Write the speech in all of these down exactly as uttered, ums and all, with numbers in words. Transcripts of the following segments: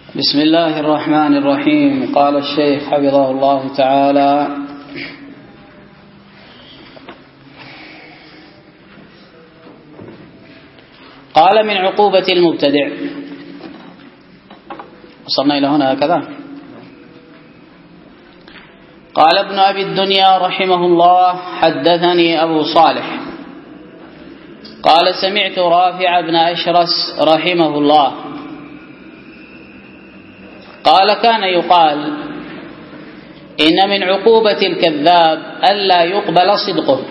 بسم الله الرحمن الرحيم. قال الشيخ حفظه الله تعالى: قال من عقوبة المبتدع. وصلنا إلى هنا هكذا. قال ابن أبي الدنيا رحمه الله: حدثني أبو صالح قال سمعت رافع بن أشرس رحمه الله قال كان يقال إن من عقوبة الكذاب ألا يقبل صدقه.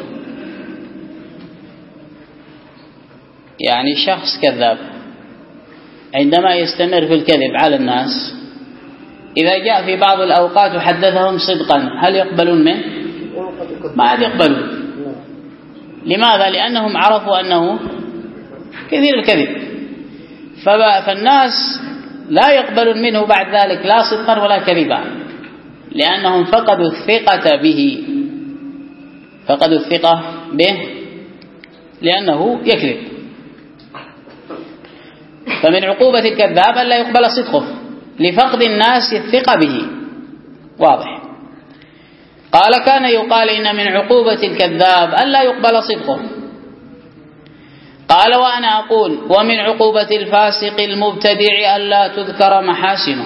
يعني شخص كذاب عندما يستمر في الكذب على الناس، إذا جاء في بعض الأوقات وحدثهم صدقا هل يقبلون منه؟ ما عاد يقبلون. لماذا؟ لأنهم عرفوا أنه كثير الكذب، فالناس لا يقبلون منه بعد ذلك لا صدقا ولا كذبا، لأنهم فقدوا الثقة به فقدوا الثقة به لأنه يكذب. فمن عقوبة الكذاب ألا يقبل صدقه لفقد الناس الثقة به. واضح. قال كان يقال إن من عقوبة الكذاب ألا يقبل صدقه. قال وأنا أقول ومن عقوبة الفاسق المبتدع ألا تذكر محاسنه.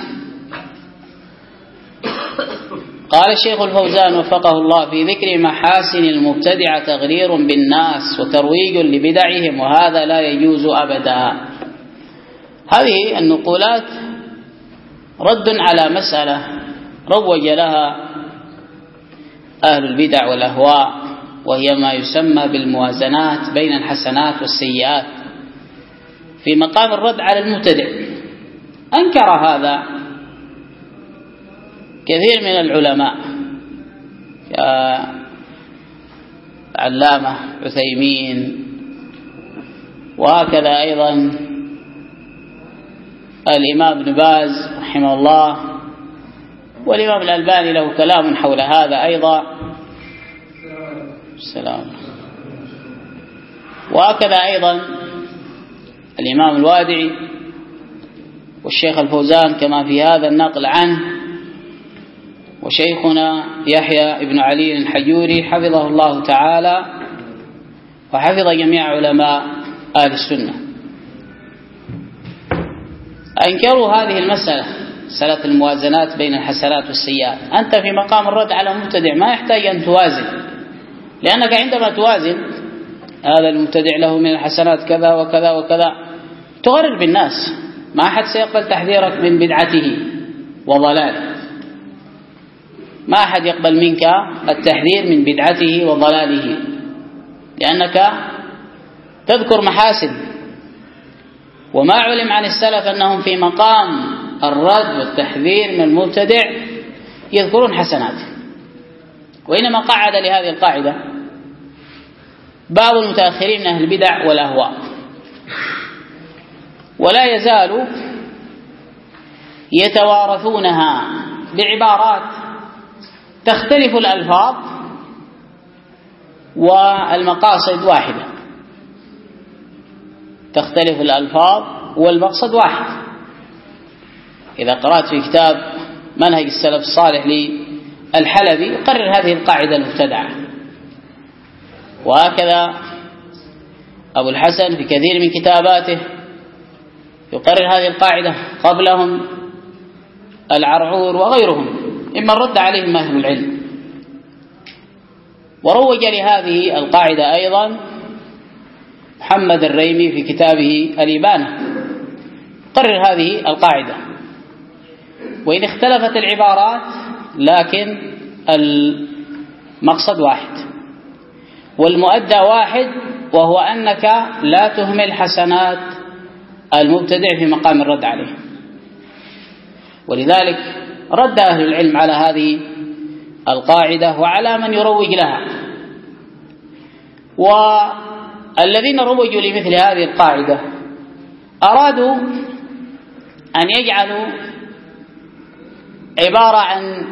قال الشيخ الفوزان وفقه الله: في ذكر محاسن المبتدع تغرير بالناس وترويج لبدعهم، وهذا لا يجوز أبدا. هذه النقولات رد على مسألة روج لها أهل البدع والأهواء، وهي ما يسمى بالموازنات بين الحسنات والسيئات في مقام الرد على المبتدع. أنكر هذا كثير من العلماء كعلامة عثيمين، وهكذا أيضا الإمام ابن باز رحمه الله، والإمام الألباني له كلام حول هذا أيضا. السلام. وهكذا أيضا الإمام الوادعي والشيخ الفوزان كما في هذا النقل عنه، وشيخنا يحيى ابن علي الحجوري حفظه الله تعالى وحفظ جميع علماء أهل السنة. أنكروا هذه المسألة، مسألة الموازنات بين الحسنات والسيئات. أنت في مقام الرد على المبتدع ما يحتاج أن توازن، لأنك عندما توازن هذا المبتدع له من الحسنات كذا وكذا وكذا تغرر بالناس، ما أحد سيقبل تحذيرك من بدعته وضلاله، ما أحد يقبل منك التحذير من بدعته وضلاله، لأنك تذكر محاسن. وما علم عن السلف أنهم في مقام الرد والتحذير من المبتدع يذكرون حسناته، وإنما قعد لهذه القاعدة بعض المتأخرين من أهل البدع والأهواء، ولا يزال يتوارثونها بعبارات تختلف الألفاظ والمقاصد واحدة، تختلف الألفاظ والمقصد واحد. إذا قرأت في كتاب منهج السلف الصالح للحلبي يقرر هذه القاعدة المبتدعة، وهكذا أبو الحسن في كثير من كتاباته يقرر هذه القاعدة، قبلهم العرعور وغيرهم إما الرد عليهم أهل العلم. وروج لهذه القاعدة أيضا محمد الريمي في كتابه الإبانة، قرر هذه القاعدة، وإن اختلفت العبارات لكن المقصد واحد والمؤدى واحد، وهو أنك لا تهمل حسنات المبتدع في مقام الرد عليه. ولذلك رد أهل العلم على هذه القاعدة وعلى من يروج لها. والذين روجوا لمثل هذه القاعدة أرادوا أن يجعلوا عبارة عن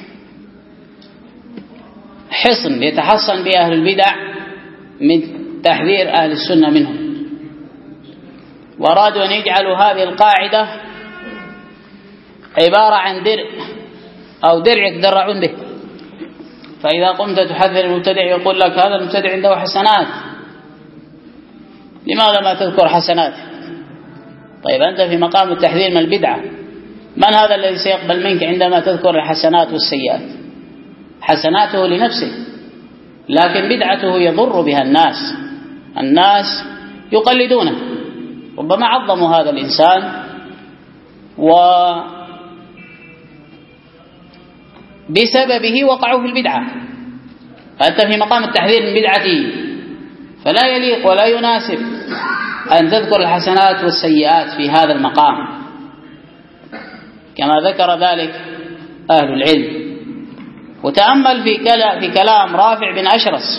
حصن يتحصن به أهل البدع من تحذير أهل السنة منهم، وأرادوا أن يجعلوا هذه القاعدة عبارة عن درع أو درع يتدرعون به، فإذا قمت تحذر المبتدع يقول لك هذا المبتدع عنده حسنات، لماذا ما تذكر حسناته؟ طيب أنت في مقام التحذير من البدعة، من هذا الذي سيقبل منك عندما تذكر الحسنات والسيئات؟ حسناته لنفسه، لكن بدعته يضر بها الناس، الناس يقلدونه، ربما عظموا هذا الإنسان وبسببه وقعوا في البدعة، فأنت في مقام التحذير من بدعته، فلا يليق ولا يناسب أن تذكر الحسنات والسيئات في هذا المقام، كما ذكر ذلك أهل العلم. وتأمل في في كلام رافع بن أشرس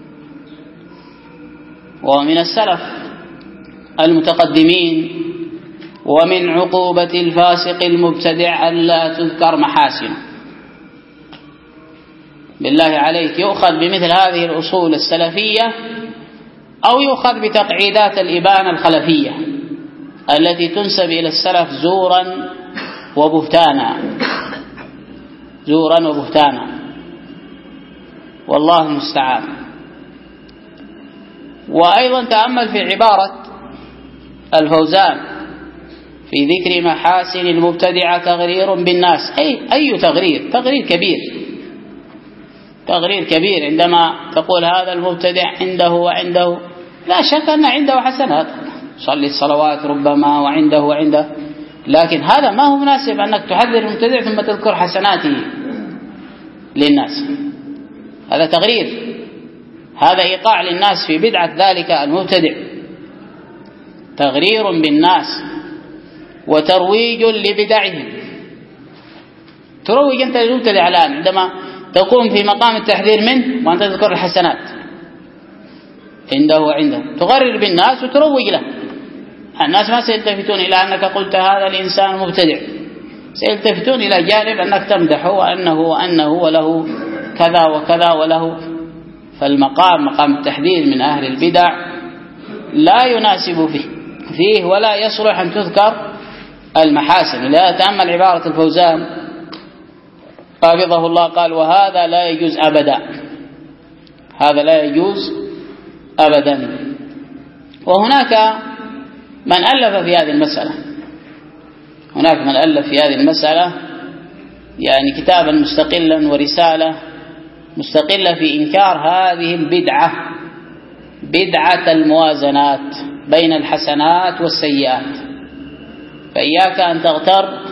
ومن السلف المتقدمين: ومن عقوبة الفاسق المبتدع ألا تذكر محاسنه. بالله عليك، يؤخذ بمثل هذه الأصول السلفية أو يؤخذ بتقعيدات الإبانة الخلفية التي تنسب إلى السلف زورا وبهتانا، زورا وبهتانا، والله المستعان. وأيضا تأمل في عبارة الفوزان في ذكر محاسن المبتدعة: تغرير بالناس. أي, أي تغرير؟ تغرير كبير، تغرير كبير عندما تقول هذا المبتدع عنده وعنده، لا شك أن عنده حسنات، صلي الصلوات ربما وعنده وعنده، لكن هذا ما هو مناسب أنك تحذر المبتدع ثم تذكر حسناته للناس، هذا تغرير، هذا إيقاع للناس في بدعة ذلك المبتدع، تغرير بالناس وترويج لبدعهم. تروج أنت للمبتدع الآن عندما تقوم في مقام التحذير منه وأنت تذكر الحسنات عنده وعنده، تغرر بالناس وتروج له. الناس ما سيلتفتون إلى أنك قلت هذا الإنسان مبتدع، سيلتفتون إلى جانب أنك تمدحه وأنه وأنه وله كذا وكذا وله. فالمقام مقام التحذير من أهل البدع لا يناسب فيه فيه ولا يصلح أن تذكر المحاسن. لا تأمل عبارة الفوزان حفظه الله، قال: وهذا لا يجوز أبدا، هذا لا يجوز أبدا. وهناك من ألف في هذه المسألة، هناك من ألف في هذه المسألة يعني كتابا مستقلا ورسالة مستقلة في إنكار هذه البدعة، بدعة الموازنات بين الحسنات والسيئات. فإياك أن تغتر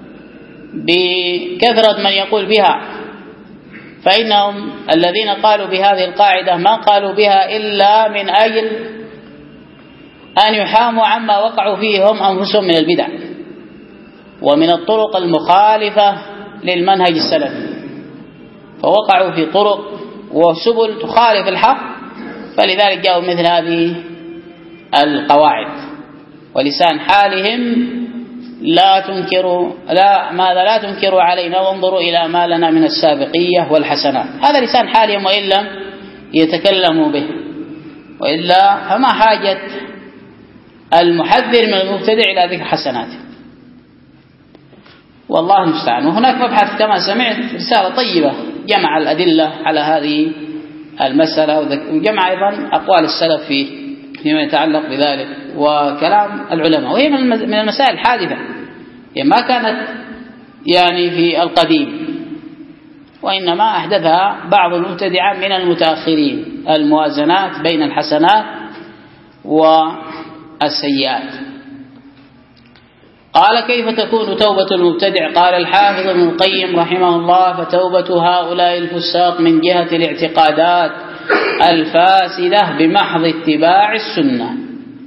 بكثرة من يقول بها، فإنهم الذين قالوا بهذه القاعدة ما قالوا بها إلا من أجل أن يحاموا عما وقعوا فيه هم أنفسهم من البدع ومن الطرق المخالفة للمنهج السلفي، فوقعوا في طرق وسبل تخالف الحق، فلذلك جاءوا مثل هذه القواعد. ولسان حالهم: لا تنكروا لا ماذا لا تنكروا علينا وانظروا إلى ما لنا من السابقية والحسنات. هذا لسان حالهم وإن لم يتكلموا به، وإلا فما حاجة المحذر من المبتدع إلى ذكر حسناته، والله المستعان. وهناك مبحث كما سمعت رسالة طيبة جمع الأدلة على هذه المسألة، وجمع أيضا أقوال السلف فيه فيما يتعلق بذلك وكلام العلماء، وهي من المسائل الحادثة، هي ما كانت يعني في القديم، وإنما أحدثها بعض المبتدعين من المتأخرين، الموازنات بين الحسنات والسيئات. قال: كيف تكون توبة المبتدع؟ قال الحافظ ابن القيم رحمه الله: فتوبة هؤلاء الفساق من جهة الاعتقادات الفاسدة بمحض اتباع السنة،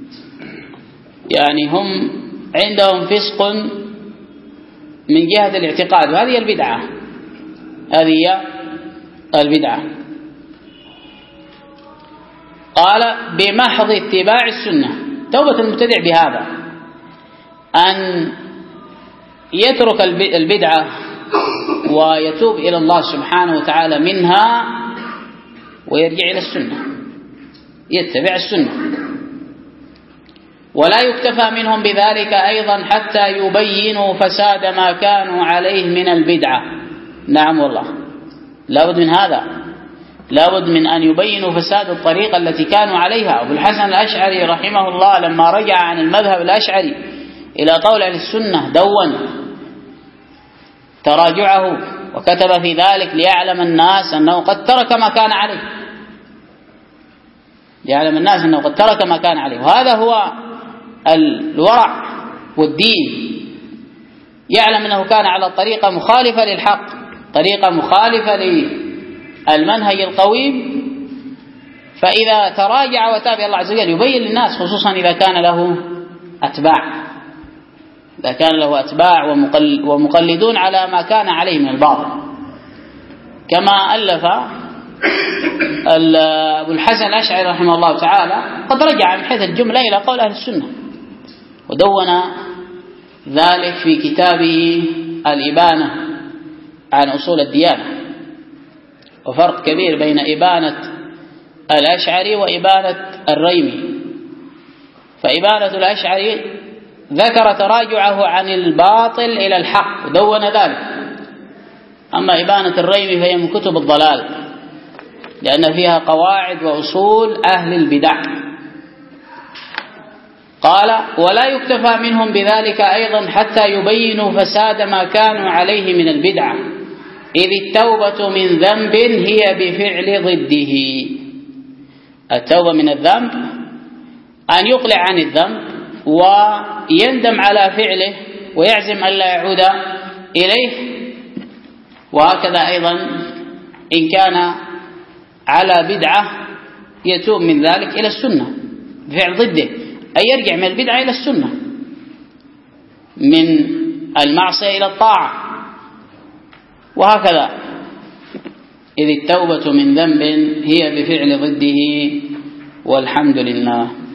يعني هم عندهم فسق من جهة الاعتقاد، وهذه البدعة، هذه البدعة. قال: بمحض اتباع السنة. توبة المبتدع بهذا أن يترك البدعة ويتوب إلى الله سبحانه وتعالى منها ويرجع إلى السنة، يتبع السنة. ولا يكتفى منهم بذلك أيضا حتى يبينوا فساد ما كانوا عليه من البدعة. نعم والله، لابد من هذا، لابد من أن يبينوا فساد الطريقة التي كانوا عليها. أبو الحسن الأشعري رحمه الله لما رجع عن المذهب الأشعري إلى قول أهل السنة دون تراجعه وكتب في ذلك ليعلم الناس أنه قد ترك ما كان عليه، ليعلم الناس أنه قد ترك ما كان عليه. وهذا هو الورع والدين، يعلم أنه كان على طريقة مخالفة للحق، طريقة مخالفة للمنهج القويم، فإذا تراجع وتاب الله عز وجل يبين للناس، خصوصا إذا كان له أتباع، إذا كان له أتباع ومقلدون على ما كان عليه من الباطل. كما ألف أبو الحسن الأشعري رحمه الله تعالى، قد رجع من حيث الجملة إلى قول أهل السنة، ودون ذلك في كتابه الإبانة عن أصول الديانة. وفرق كبير بين إبانة الأشعري وإبانة الريمي. فإبانة الأشعري ذكر تراجعه عن الباطل إلى الحق ودون ذلك، أما إبانة الريمي فهي من كتب الضلال، لأن فيها قواعد وأصول أهل البدع. قال: ولا يكتفى منهم بذلك أيضا حتى يبينوا فساد ما كانوا عليه من البدعة، إذ التوبة من ذنب هي بفعل ضده. التوبة من الذنب أن يقلع عن الذنب ويندم على فعله ويعزم أن لا يعود إليه. وهكذا أيضا إن كان على بدعة يتوب من ذلك إلى السنة بفعل ضده، أي يرجع من البدعة إلى السنة، من المعصية إلى الطاعة، وهكذا. إذ التوبة من ذنب هي بفعل ضده، والحمد لله.